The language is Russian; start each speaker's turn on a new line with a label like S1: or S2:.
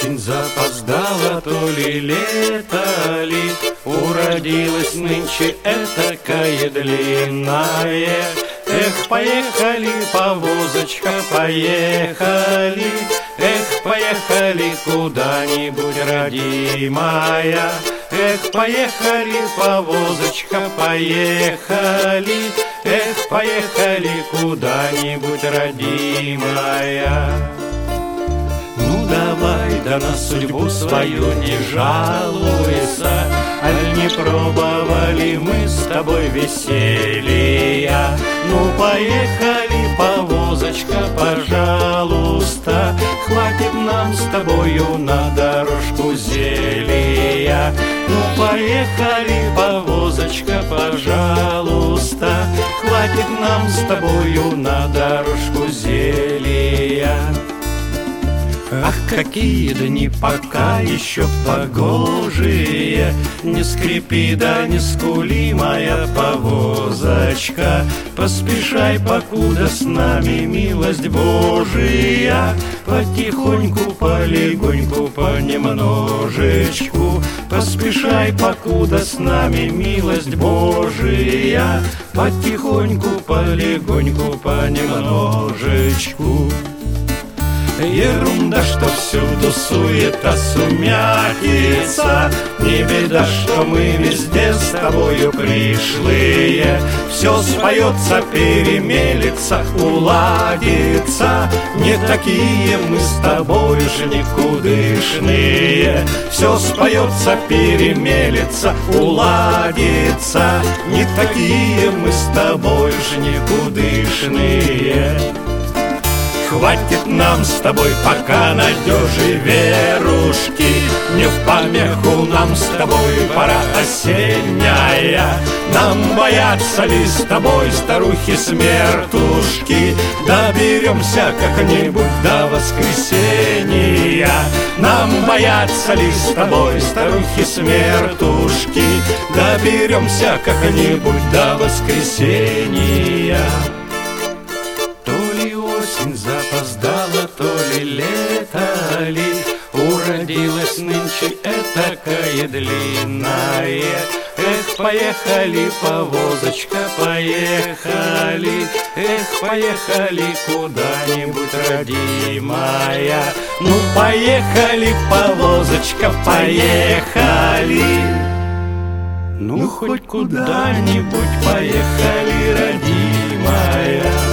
S1: осень запоздала, то ли лето ли, уродилась нынче этакая длинная. Эх, поехали, повозочка, поехали, эх, поехали куда-нибудь, родимая. Эх, поехали, повозочка, поехали, эх, поехали куда-нибудь, родимая. Ну давай, да на судьбу свою не жалуйся, аль не пробовали мы с тобой веселья. Ну поехали, повозочка, пожалуйста, хватит нам с тобою на дорожку зелья. Ну поехали, повозочка, пожалуйста, хватит нам с тобою на дорожку зелья. Ах, какие дни пока еще погожие, не скрипи да не скули, моя повозочка. Поспешай, покуда с нами милость Божия, потихоньку, полегоньку, понемножечку. Поспешай, покуда с нами милость Божия, потихоньку, полегоньку, понемножечку. Ерунда, что всюду суета, сумятица, не беда, что мы везде с тобою пришлые. Все споется, перемелется, уладится, не такие мы с тобой же никудышные. Все споется, перемелется, уладится, не такие мы с тобой же никудышные. Хватит нам с тобой пока надежи верушки, не в помеху нам с тобой пора осенняя. Нам бояться ли с тобой, старухи-смертушки, доберемся как-нибудь до воскресенья. Нам бояться ли с тобой, старухи-смертушки, доберемся как-нибудь до воскресенья. Запоздала, то ли лето ли, уродилась нынче этакая длинная. Эх, поехали, повозочка, поехали, эх, поехали куда-нибудь, родимая. Ну, поехали, повозочка, поехали, ну, хоть куда-нибудь поехали, родимая.